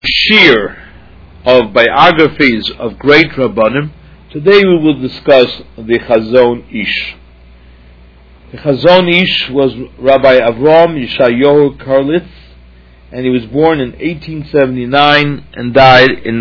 Shir of biographies of great Rabbanim. Today we will discuss the Chazon Ish. The Chazon Ish was Rabbi Avram Yeshayahu Karlitz, and he was born in 1879 and died in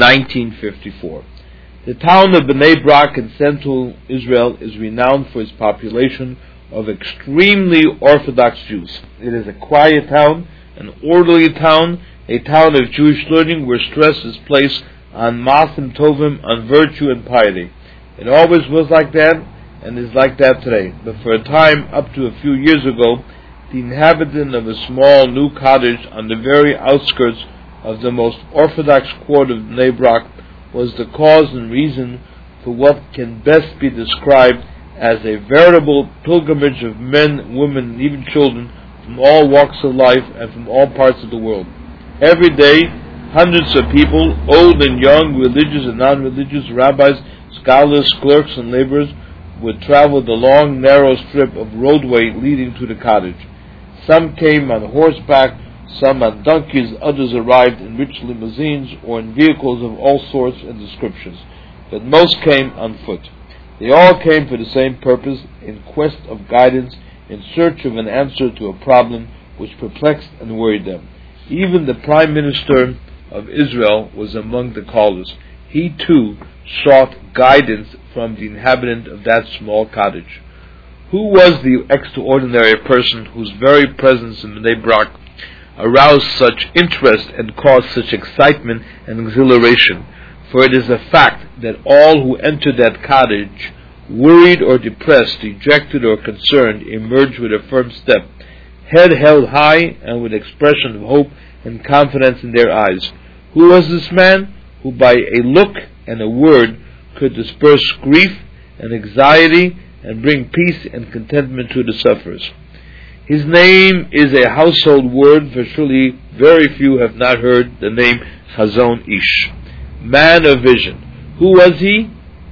1954. The town of Bnei Brak in central Israel is renowned for its population of extremely Orthodox Jews. It is a quiet town, an orderly town, a town of Jewish learning where stress is placed on Masim Tovim, on virtue and piety. It always was like that and is like that today. But for a time, up to a few years ago, the inhabitant of a small new cottage on the very outskirts of the most Orthodox quarter of Bnei Brak was the cause and reason for what can best be described as a veritable pilgrimage of men, women, and even children from all walks of life and from all parts of the world. Every day, hundreds of people, old and young, religious and non-religious, rabbis, scholars, clerks, and laborers, would travel the long, narrow strip of roadway leading to the cottage. Some came on horseback, some on donkeys, others arrived in rich limousines or in vehicles of all sorts and descriptions, but most came on foot. They all came for the same purpose, in quest of guidance, in search of an answer to a problem which perplexed and worried them. Even the Prime Minister of Israel was among the callers. He too sought guidance from the inhabitant of that small cottage. Who was the extraordinary person whose very presence in Bnei Brak aroused such interest and caused such excitement and exhilaration? For it is a fact that all who entered that cottage, worried or depressed, dejected or concerned, emerged with a firm step, head held high and with expression of hope and confidence in their eyes. Who was this man who by a look and a word could disperse grief and anxiety and bring peace and contentment to the sufferers? His name is a household word, for surely very few have not heard the name Chazon Ish, man of vision. Who was he?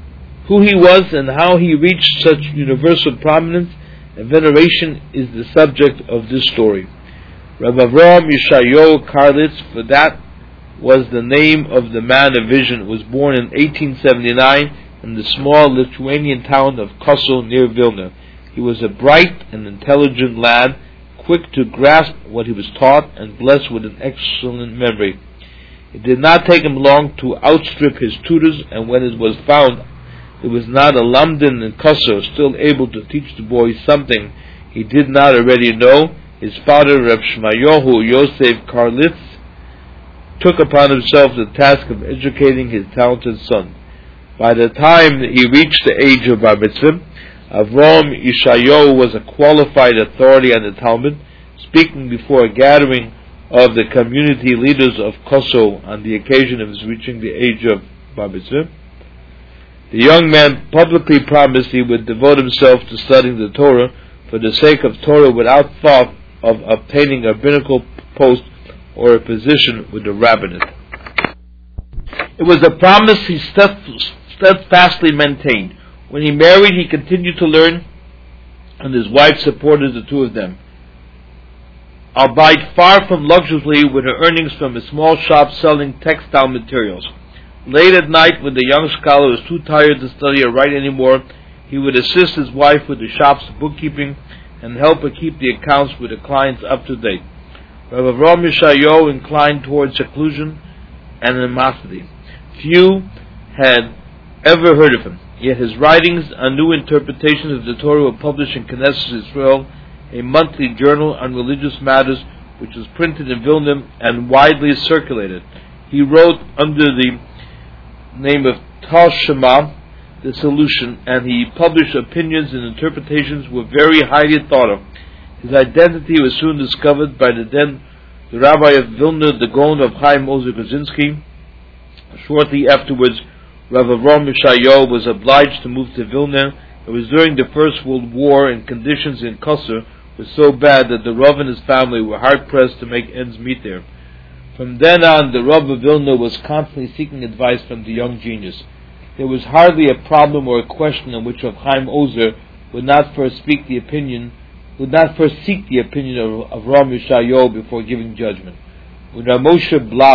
Who he was and how he reached such universal prominence and veneration is the subject of this story. Rabbi Avram Yeshayahu Karlitz, for that was the name of the man of vision, was born in 1879 in the small Lithuanian town of Kosso near Vilna. He was a bright and intelligent lad, quick to grasp what he was taught and blessed with an excellent memory. It did not take him long to outstrip his tutors, and when it was found there was not a lamdin in Kosso still able to teach the boy something he did not already know, his father, Reb Shmayahu Yosef Karlitz, took upon himself the task of educating his talented son. By the time he reached the age of Bar Mitzvah, Avram Yeshayahu was a qualified authority on the Talmud, speaking before a gathering of the community leaders of Kosso on the occasion of his reaching the age of Bar Mitzvah. The young man publicly promised he would devote himself to studying the Torah for the sake of Torah without thought of obtaining a rabbinical post or a position with the rabbinate. It was a promise he steadfastly maintained. When he married, he continued to learn, and his wife supported the two of them, albeit far from luxuriously with her earnings from a small shop selling textile materials. Late at night, when the young scholar was too tired to study or write anymore, he would assist his wife with the shop's bookkeeping and help her keep the accounts with the clients up to date. Rabbi Avram Yeshayahu inclined towards seclusion and animosity. Few had ever heard of him, yet his writings on new interpretations of the Torah were published in Knesset Israel, a monthly journal on religious matters which was printed in Vilna and widely circulated. He wrote under the name of Tal Shema, the solution, and he published opinions and interpretations were very highly thought of. His identity was soon discovered by the rabbi of Vilna, the Gaon of Chaim Ozer Kozinski. Shortly afterwards, Rav Avram Yeshayahu was obliged to move to Vilna. It was during the First World War, and conditions in Kosso were so bad that the Rav and his family were hard-pressed to make ends meet there. From then on, the Rav of Vilna was constantly seeking advice from the young genius. There was hardly a problem or a question on which Rav Chaim Ozer would not first seek the opinion of Avram Yeshayahu before giving judgment. When Rav Moshe Blau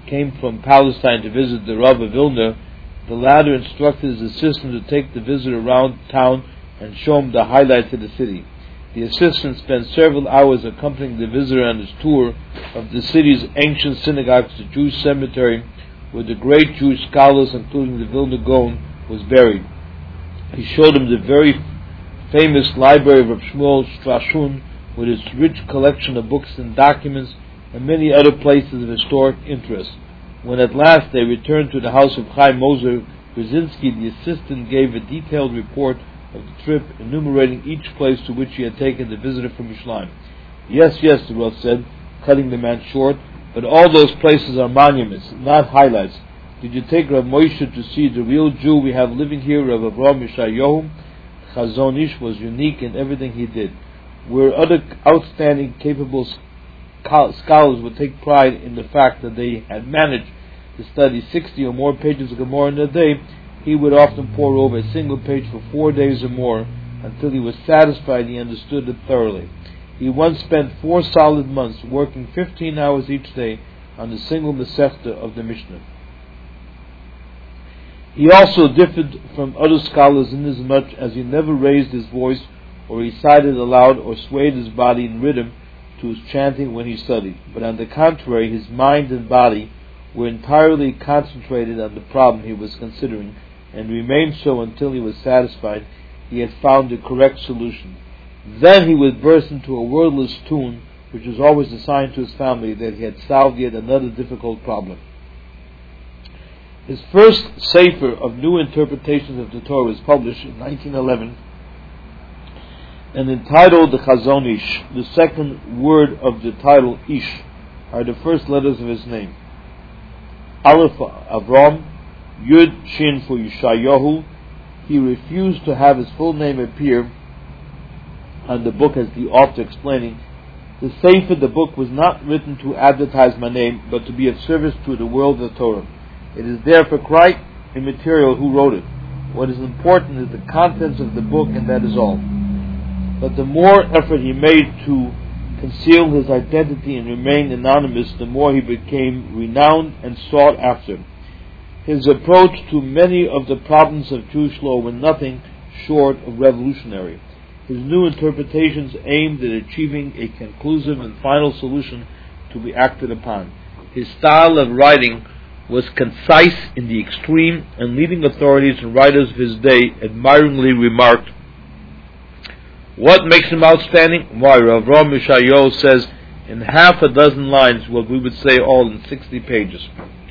came from Palestine to visit the Rav of Vilna, the latter instructed his assistant to take the visitor around town and show him the highlights of the city. The assistant spent several hours accompanying the visitor on his tour of the city's ancient synagogues, the Jewish cemetery, where the great Jewish scholars, including the Vilna Gaon, was buried. He showed him the very famous library of Rav Shmuel Strashun, with its rich collection of books and documents, and many other places of historic interest. When at last they returned to the house of Chaim Moser Grzinski, the assistant gave a detailed report of the trip, enumerating each place to which he had taken the visitor from Yerushalayim. Yes, the Rav said, cutting the man short, but all those places are monuments, not highlights. Did you take Rav Moshe to see the real Jew we have living here, Rav Avraham Yeshayahu? Chazon Ish was unique in everything he did. Where other outstanding, capable scholars would take pride in the fact that they had managed to study 60 or more pages of Gemara in a day, he would often pore over a single page for 4 days or more until he was satisfied he understood it thoroughly. He once spent 4 solid months working 15 hours each day on the single Masechta of the Mishnah. He also differed from other scholars inasmuch as he never raised his voice or recited aloud or swayed his body in rhythm to his chanting when he studied, but on the contrary, his mind and body were entirely concentrated on the problem he was considering, and remained so until he was satisfied he had found the correct solution. Then he would burst into a wordless tune, which was always a sign to his family that he had solved yet another difficult problem. His first sefer of new interpretations of the Torah was published in 1911 and entitled the Chazon Ish. The second word of the title, Ish, are the first letters of his name. Aleph for Avram, Yud Shin for Yeshayahu. He refused to have his full name appear on the book as the author, explaining, the sefer, the book, was not written to advertise my name, but to be of service to the world of the Torah. It is therefore quite immaterial who wrote it. What is important is the contents of the book, and that is all. But the more effort he made to conceal his identity and remain anonymous, the more he became renowned and sought after. His approach to many of the problems of Jewish law were nothing short of revolutionary. His new interpretations aimed at achieving a conclusive and final solution to be acted upon. His style of writing was concise in the extreme, and leading authorities and writers of his day admiringly remarked, what makes him outstanding? Why, Rav Avraham Yeshayahu says in half a dozen lines what we would say all in 60 pages.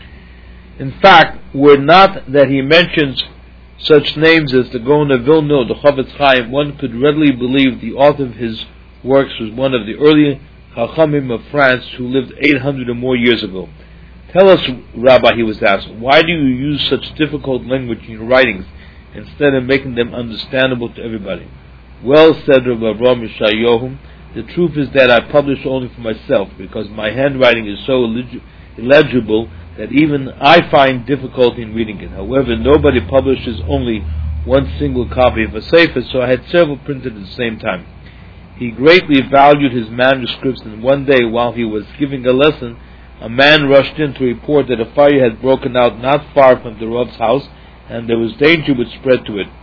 In fact, were not that he mentions such names as the Gaon of Vilna or the Chofetz Chaim, one could readily believe the author of his works was one of the early Chachamim of France who lived 800 or more years ago. Tell us, Rabbi, he was asked, why do you use such difficult language in your writings instead of making them understandable to everybody? Well, said Rav Avraham Yeshayahu, the truth is that I publish only for myself, because my handwriting is so illegible that even I find difficulty in reading it. However, nobody publishes only one single copy of a sefer, so I had several printed at the same time. He greatly valued his manuscripts, and one day, while he was giving a lesson, a man rushed in to report that a fire had broken out not far from the Rav's house, and there was danger would spread to it.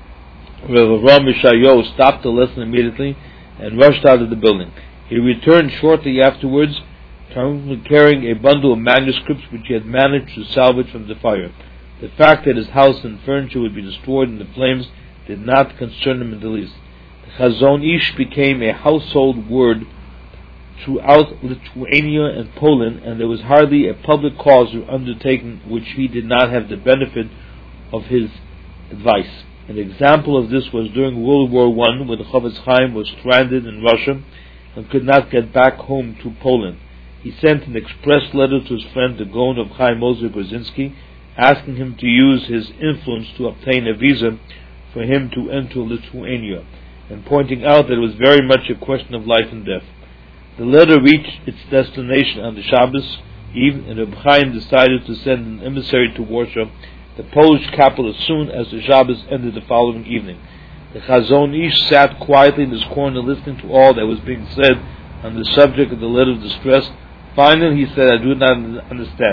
Rav Avraham Yeshayahu stopped the lesson immediately and rushed out of the building. He returned shortly afterwards, carrying a bundle of manuscripts which he had managed to salvage from the fire. The fact that his house and furniture would be destroyed in the flames did not concern him in the least. The Chazon Ish became a household word throughout Lithuania and Poland, and there was hardly a public cause or undertaking which he did not have the benefit of his advice. An example of this was during World War I, when the Chofetz Chaim was stranded in Russia and could not get back home to Poland. He sent an express letter to his friend the Gaon of Chaim Moser Grzinski, asking him to use his influence to obtain a visa for him to enter Lithuania, and pointing out that it was very much a question of life and death. The letter reached its destination on the Shabbos Eve, and Reb Chaim decided to send an emissary to Warsaw, the Polish capital, as soon as the Shabbos ended the following evening. The Chazon Ish sat quietly in his corner listening to all that was being said on the subject of the letter of distress. Finally he said, I do not understand.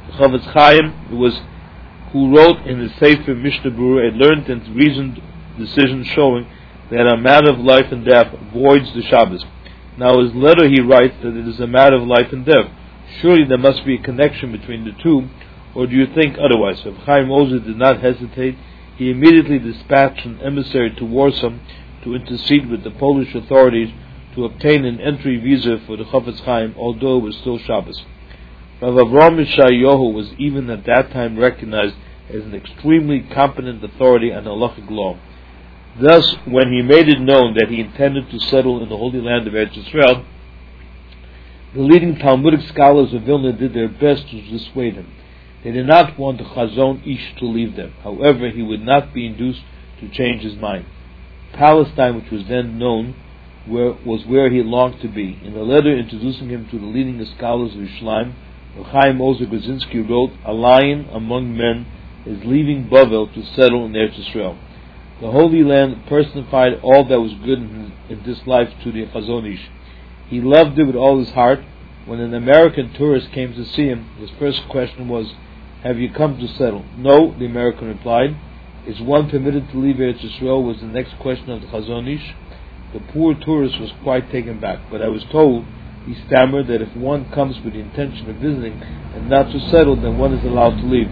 The Chofetz Chaim who wrote in his Sefer Mishnah Berurah a learned and reasoned decision showing that a matter of life and death voids the Shabbos. Now, his letter he writes that it is a matter of life and death. Surely there must be a connection between the two, or do you think otherwise? Rav Chaim Ozer did not hesitate. He immediately dispatched an emissary to Warsaw to intercede with the Polish authorities to obtain an entry visa for the Chofetz Chaim, although it was still Shabbos. Rav Avram Yeshayahu was even at that time recognized as an extremely competent authority on halachic law. Thus, when he made it known that he intended to settle in the Holy Land of Eretz Yisrael, the leading Talmudic scholars of Vilna did their best to dissuade him. They did not want the Chazon Ish to leave them. However, he would not be induced to change his mind. Palestine, which was then known, was where he longed to be. In a letter introducing him to the leading scholars of Yerushalayim, Chaim Ozer Grzinski wrote, "A lion among men is leaving Bavel to settle in Eretz Yisrael." The Holy Land personified all that was good in this life to the Chazon Ish. He loved it with all his heart. When an American tourist came to see him, his first question was, "Have you come to settle?" "No," the American replied. "Is one permitted to leave Eretz Yisrael?" was the next question of the Chazon Ish. The poor tourist was quite taken back, but I was told, he stammered, that if one comes with the intention of visiting and not to settle, then one is allowed to leave.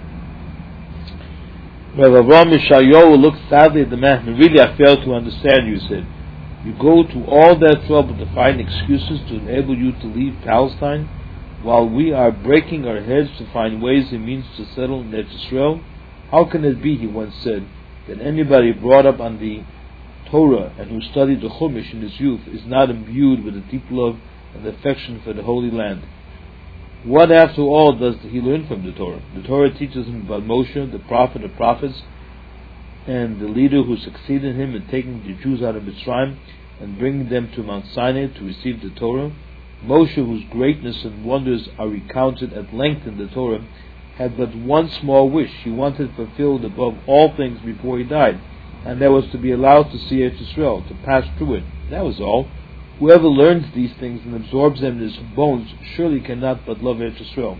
Rav Avram Yeshayahu looked sadly at the man. "Really, I fail to understand you," he said. "You go to all that trouble to find excuses to enable you to leave Palestine, while we are breaking our heads to find ways and means to settle in Eretz Yisrael? How can it be," he once said, "that anybody brought up on the Torah and who studied the Chumash in his youth is not imbued with a deep love and affection for the Holy Land? What, after all, does he learn from the Torah? The Torah teaches him about Moshe, the prophet of prophets, and the leader who succeeded him in taking the Jews out of Mitzrayim and bringing them to Mount Sinai to receive the Torah. Moshe, whose greatness and wonders are recounted at length in the Torah, had but one small wish. He wanted fulfilled above all things before he died, and that was to be allowed to see Eretz Yisrael, to pass through it. That was all. Whoever learns these things and absorbs them in his bones surely cannot but love Eretz Yisrael."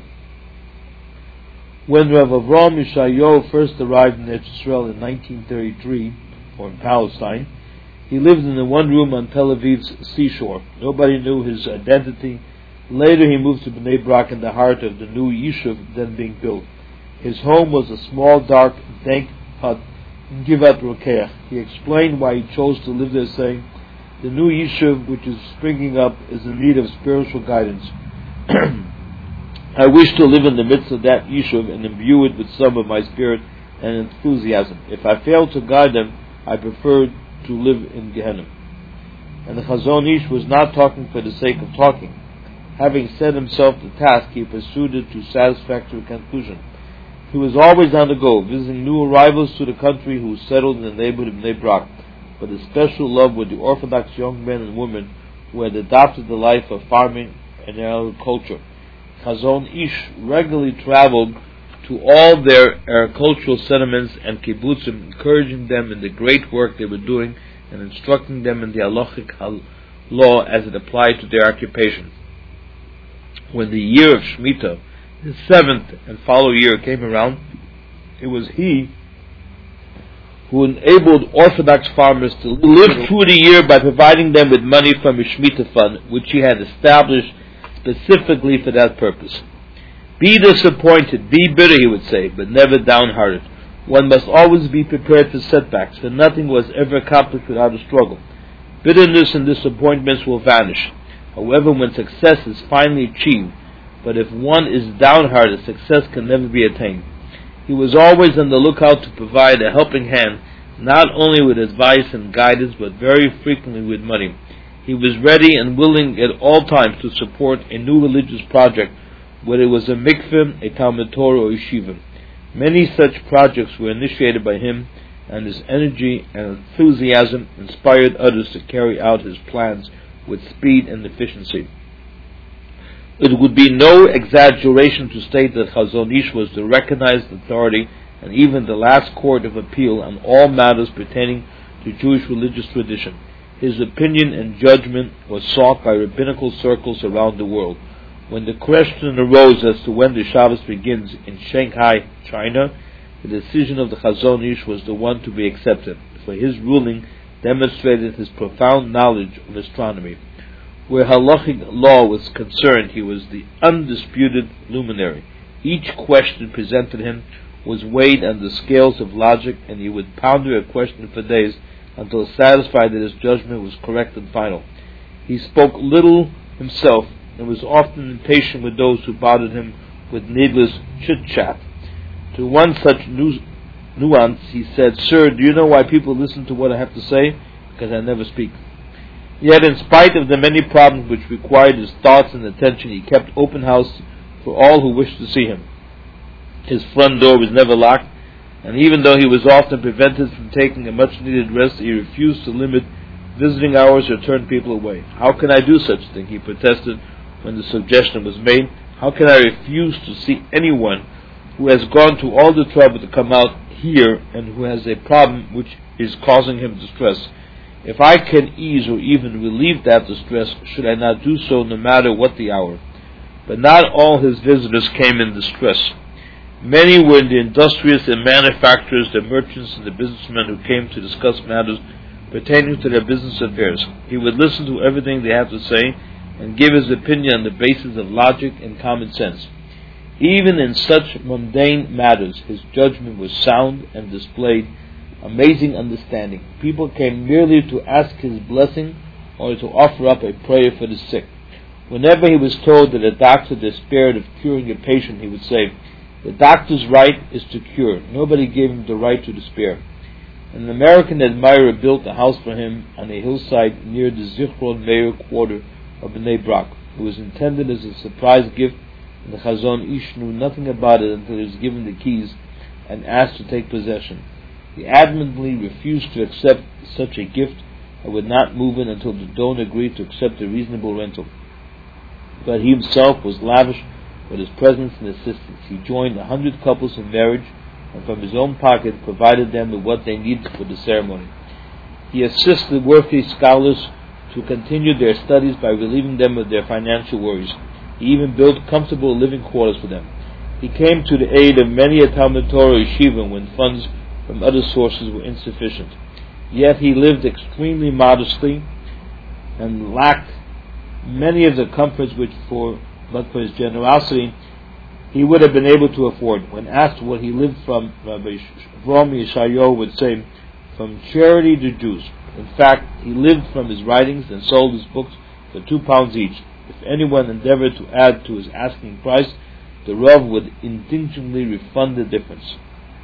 When Rav Avram Yeshayahu first arrived in Eretz Yisrael in 1933, or in Palestine, he lived in a one room on Tel Aviv's seashore. Nobody knew his identity. Later he moved to Bnei Brak in the heart of the new Yishuv then being built. His home was a small, dark, dank hut in Givat Rokeach. He explained why he chose to live there, saying, "The new Yishuv which is springing up is in need of spiritual guidance. I wish to live in the midst of that Yishuv and imbue it with some of my spirit and enthusiasm. If I fail to guide them, I prefer to live in Gehenna." And the Chazon Ish was not talking for the sake of talking. Having set himself the task, he pursued it to satisfactory conclusion. He was always on the go, visiting new arrivals to the country who settled in the neighborhood of Bnei Brak, but his special love were the Orthodox young men and women who had adopted the life of farming and agriculture. Chazon Ish regularly traveled to all their agricultural settlements and kibbutzim, encouraging them in the great work they were doing and instructing them in the halachic law as it applied to their occupation. When the year of Shemitah, his seventh and following year, came around, it was he who enabled Orthodox farmers to live through the year by providing them with money from his Shemitah fund, which he had established specifically for that purpose. "Be disappointed, be bitter," he would say, "but never downhearted. One must always be prepared for setbacks, for nothing was ever accomplished without a struggle. Bitterness and disappointments will vanish, however, when success is finally achieved, but if one is downhearted, success can never be attained." He was always on the lookout to provide a helping hand, not only with advice and guidance, but very frequently with money. He was ready and willing at all times to support a new religious project, whether it was a mikveh, a Talmud Torah, or yeshiva. Many such projects were initiated by him, and his energy and enthusiasm inspired others to carry out his plans with speed and efficiency. It would be no exaggeration to state that Chazon Ish was the recognized authority and even the last court of appeal on all matters pertaining to Jewish religious tradition. His opinion and judgment was sought by rabbinical circles around the world. When the question arose as to when the Shabbos begins in Shanghai, China, the decision of the Chazon Ish was the one to be accepted, for his ruling demonstrated his profound knowledge of astronomy. Where halachic law was concerned, he was the undisputed luminary. Each question presented him was weighed on the scales of logic, and he would ponder a question for days until satisfied that his judgment was correct and final. He spoke little himself and was often impatient with those who bothered him with needless chit-chat. To one such nuance he said, "Sir, do you know why people listen to what I have to say? Because I never speak." Yet in spite of the many problems which required his thoughts and attention, he kept open house for all who wished to see him. His front door was never locked, and even though he was often prevented from taking a much-needed rest, he refused to limit visiting hours or turn people away. "How can I do such a thing?" he protested when the suggestion was made. "How can I refuse to see anyone who has gone to all the trouble to come out here and who has a problem which is causing him distress? If I can ease or even relieve that distress, should I not do so no matter what the hour?" But not all his visitors came in distress. Many were the industrious and manufacturers, the merchants and the businessmen who came to discuss matters pertaining to their business affairs. He would listen to everything they had to say and give his opinion on the basis of logic and common sense. Even in such mundane matters, his judgment was sound and displayed amazing understanding. People came merely to ask his blessing or to offer up a prayer for the sick. Whenever he was told that a doctor despaired of curing a patient, he would say, "The doctor's right is to cure. Nobody gave him the right to despair." An American admirer built a house for him on a hillside near the Zichron Meir quarter of Bnei Brak. It was intended as a surprise gift, and the Chazon Ish knew nothing about it until he was given the keys and asked to take possession. He adamantly refused to accept such a gift and would not move in until the donor agreed to accept a reasonable rental. But he himself was lavish with his presence and assistance. He joined 100 couples in marriage and from his own pocket provided them with what they needed for the ceremony. He assisted worthy scholars to continue their studies by relieving them of their financial worries. He even built comfortable living quarters for them. He came to the aid of many a Talmud Torah yeshiva when funds from other sources were insufficient. Yet he lived extremely modestly and lacked many of the comforts but for his generosity he would have been able to afford. When asked what he lived from, Rabbi Avraham Yeshayahu would say, "From charity to Jews." In fact, he lived from his writings and sold his books for £2 each. If anyone endeavored to add to his asking price, the Rav would instinctively refund the difference.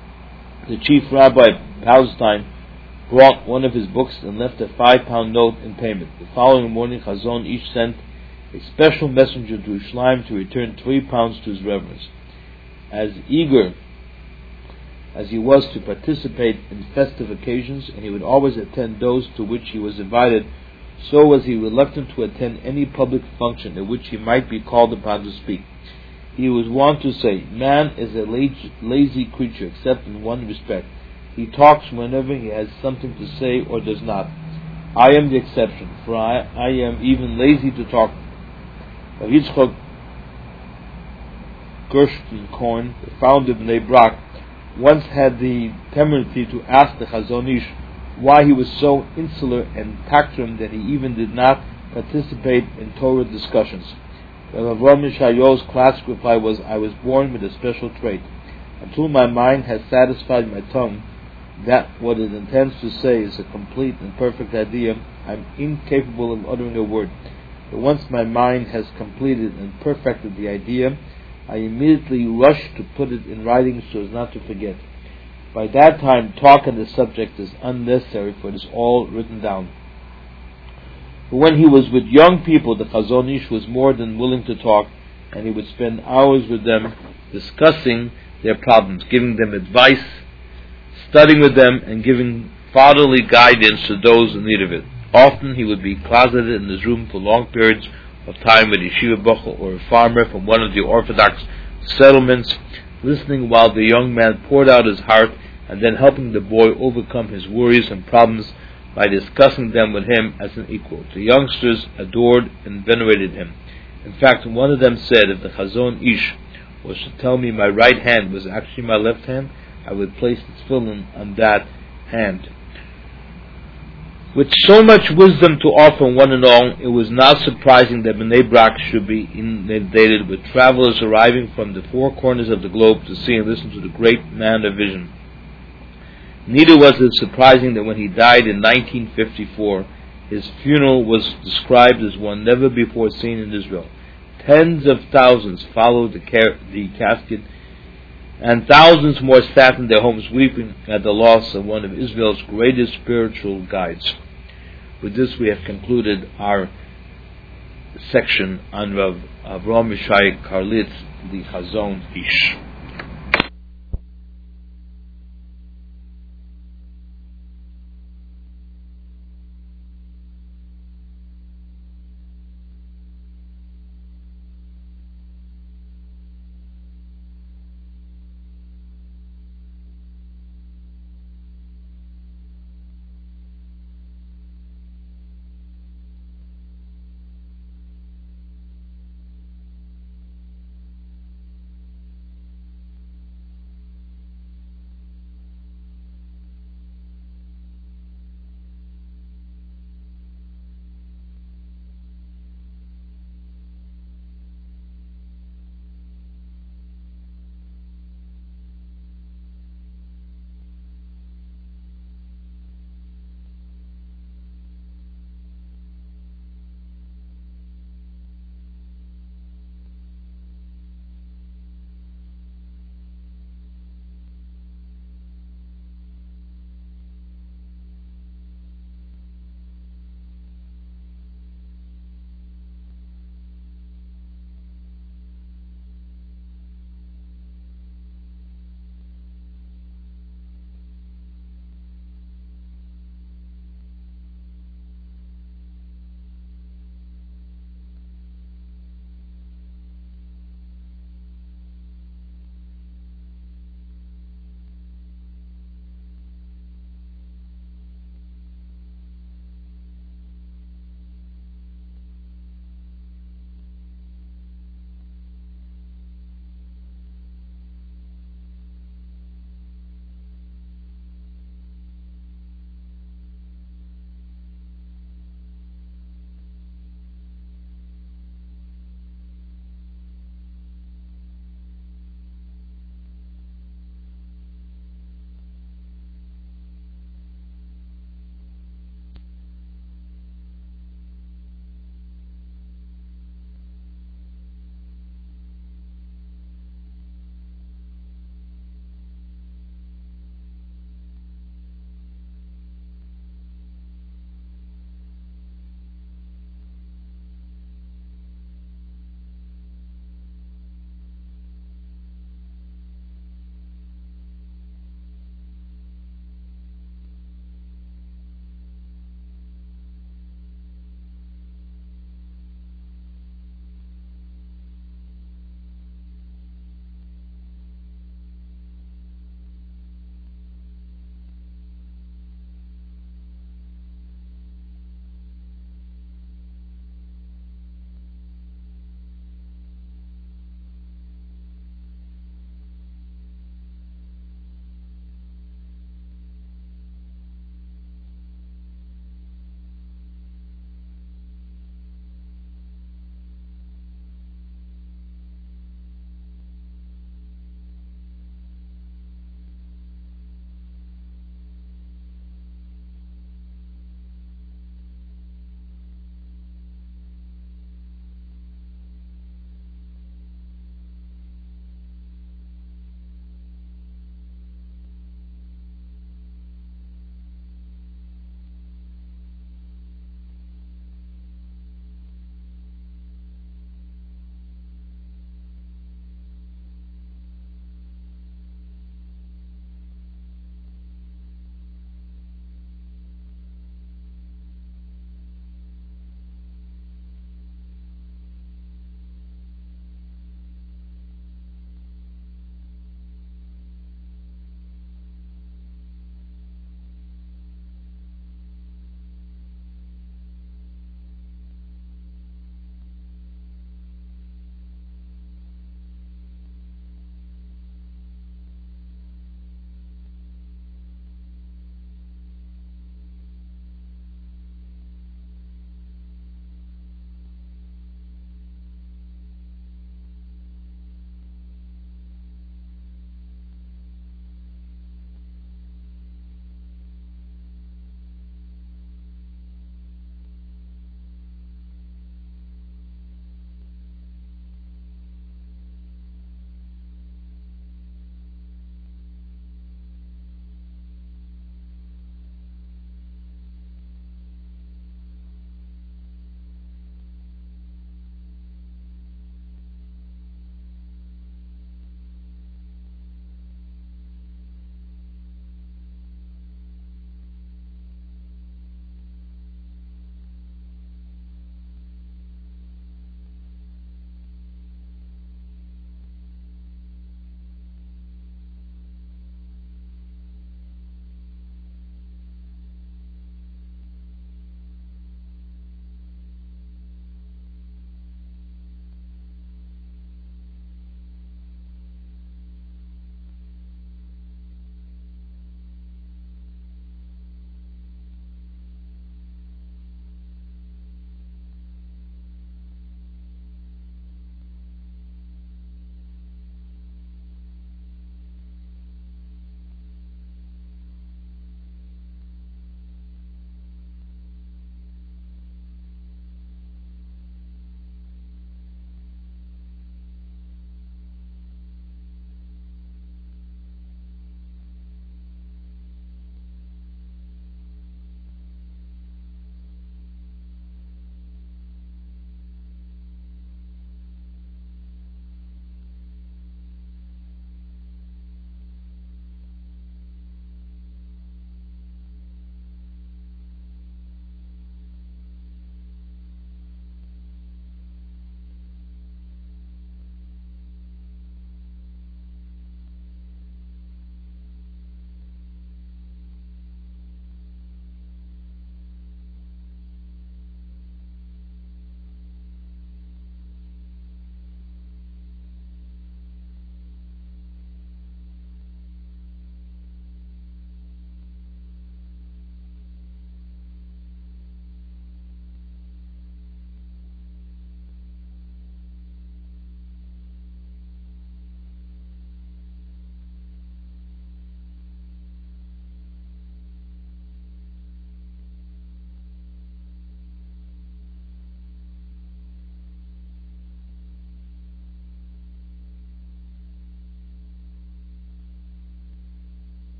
The chief rabbi of Palestine brought one of his books and left a £5 note in payment. The following morning, Chazon Ish sent a special messenger to Yerushalayim to return £3 to his reverence. As eager as he was to participate in festive occasions, and he would always attend those to which he was invited, so was he reluctant to attend any public function at which he might be called upon to speak. He was wont to say, "Man is a lazy creature, except in one respect. He talks whenever he has something to say or does not. I am the exception, for I am even lazy to talk." Rav Yitzchok Gershon, the founder of Bnei Brak, once had the temerity to ask the Chazon Ish why he was so insular and tactrum that he even did not participate in Torah discussions. Rav Avraham Yeshayahu's classic reply was, "I was born with a special trait. Until my mind has satisfied my tongue that what it intends to say is a complete and perfect idea, I am incapable of uttering a word. But once my mind has completed and perfected the idea, I immediately rush to put it in writing so as not to forget. By that time, talk on the subject is unnecessary, for it is all written down." But when he was with young people, the Chazon Ish was more than willing to talk, and he would spend hours with them discussing their problems, giving them advice, studying with them, and giving fatherly guidance to those in need of it. Often he would be closeted in his room for long periods of time with a yeshiva bachur or a farmer from one of the Orthodox settlements, listening while the young man poured out his heart and then helping the boy overcome his worries and problems by discussing them with him as an equal. The youngsters adored and venerated him. In fact, one of them said, if the Chazon Ish was to tell me my right hand was actually my left hand, I would place the tefillin on that hand. With so much wisdom to offer one and all, it was not surprising that Bnei Brak should be inundated with travelers arriving from the four corners of the globe to see and listen to the great man of vision. Neither was it surprising that when he died in 1954, his funeral was described as one never before seen in Israel. Tens of thousands followed the casket, and thousands more sat in their homes weeping at the loss of one of Israel's greatest spiritual guides. With this, we have concluded our section on Rav Avraham Yishai Karlitz, the Chazon Ish.